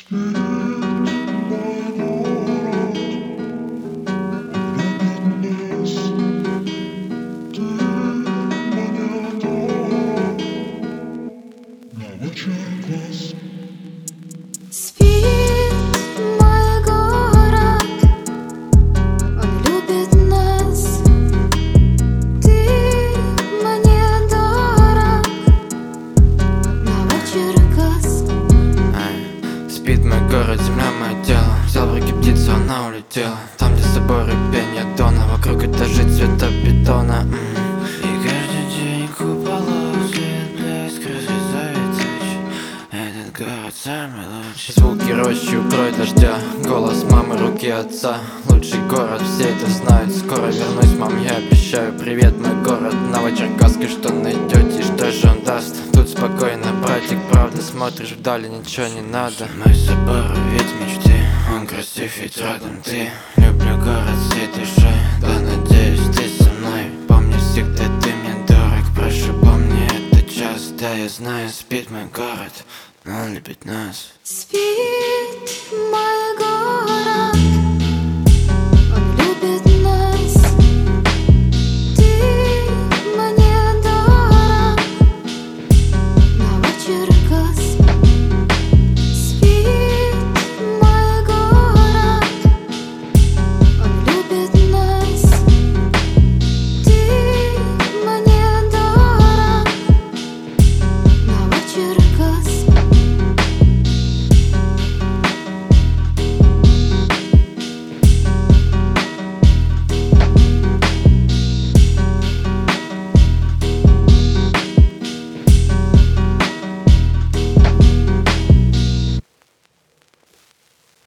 Спит мой город, он любит нас. Ты мне дорог, на вечер газ. Спит мой город, земля мое тело. Взял в руки птицу, она улетела. Там, где соборы, пение дона, вокруг этажи цвета бетона. И каждый день купола, свет, блеск, разрезает ночь. Этот город самый лучший. Звуки рощи, укрой дождя, голос мамы, руки отца. Лучший город, все это знают. Скоро вернусь, мам, я обещаю. Привет, мой город, Новочеркасске, что найдете, что же он даст? Тут спокойно, братик, правда, смотришь вдали, ничего не надо. Мой собор, ведь мечты, он красив, ведь рядом ты. Люблю город всей душой, да, надеюсь, ты со мной. Помни, всегда ты мне дорог, прошу, помни этот час. Да, я знаю, спит мой город, но он любит нас. Спит мой город.